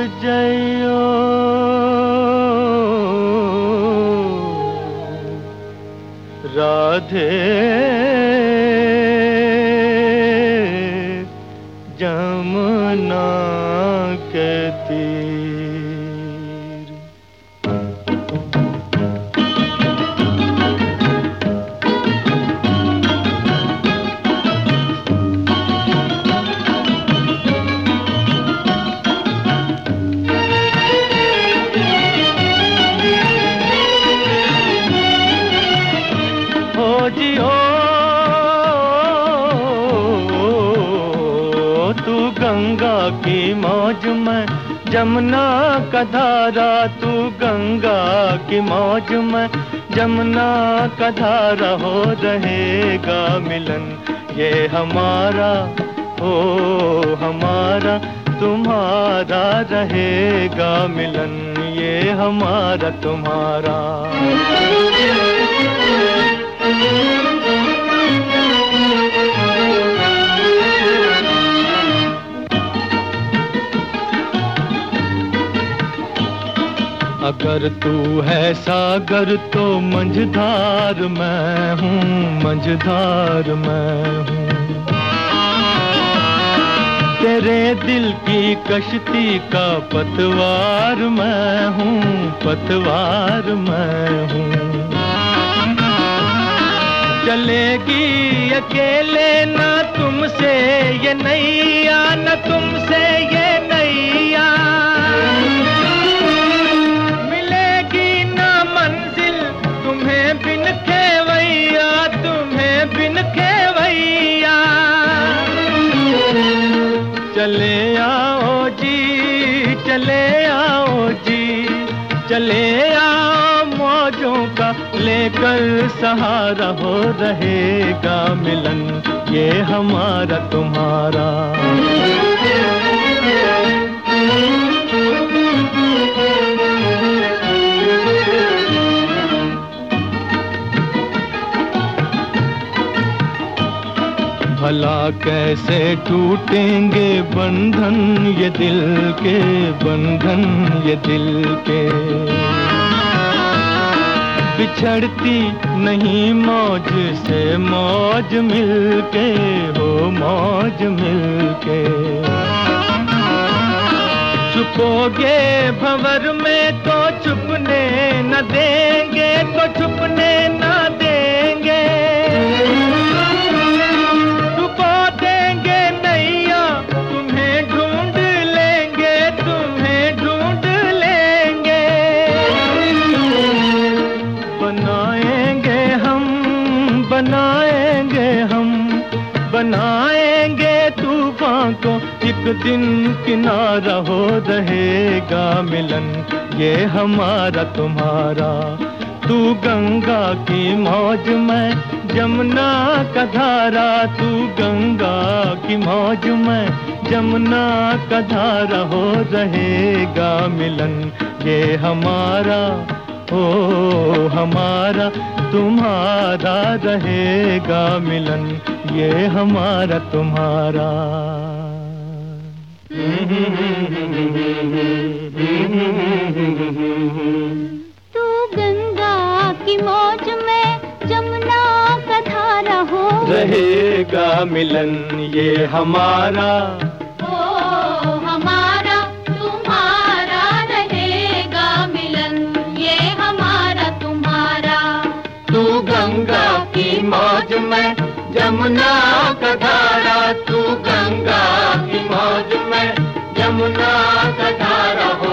जयो राधे जमुना के तीर। हो जी हो तू गंगा की मौज में जमुना का धारा, तू गंगा की मौज में जमुना का धारा, हो रहेगा मिलन ये हमारा, हो हमारा तुम्हारा रहेगा मिलन ये हमारा तुम्हारा। अगर तू है सागर तो मंझधार मैं हूँ, मंझधार मैं हूँ। तेरे दिल की कश्ती का पतवार मैं हूँ, पतवार मैं हूँ। चलेगी अकेले ना तुमसे ये नैया, न तुमसे ये नैया। मिलेगी ना मंजिल तुम्हें बिन खेवैया, तुम्हें बिन खेवैया। चले आओ जी, चले आओ जी, चले आओ मौजों का लेकर सहारा, हो रहेगा मिलन ये हमारा तुम्हारा। भला कैसे टूटेंगे बंधन ये दिल के, बंधन ये दिल के। बिछड़ती नहीं मौज से मौज मिलके, हो मौज मिलके। छुपोगे भंवर में तो छुपने न देंगे, तो छुपने न देंगे। छुपा देंगे नैया तुम्हें ढूंढ लेंगे, तुम्हें ढूंढ लेंगे। बनाएंगे हम, बनाएंगे हम, बनाएंगे तूफान को एक दिन किनारा, हो रहेगा मिलन ये हमारा तुम्हारा। तू गंगा की मौज में जमुना का धारा, तू गंगा की मौज में जमुना का धारा, हो रहेगा मिलन ये हमारा, हो हमारा तुम्हारा रहेगा मिलन ये हमारा तुम्हारा। तू गंगा की मौज में जमुना का धारा, हो रहेगा मिलन ये हमारा, हो हमारा तुम्हारा रहेगा मिलन ये हमारा तुम्हारा। तू गंगा की मौज में जमुना का धारा, तू गंगा की मौज में जमुना का धारा।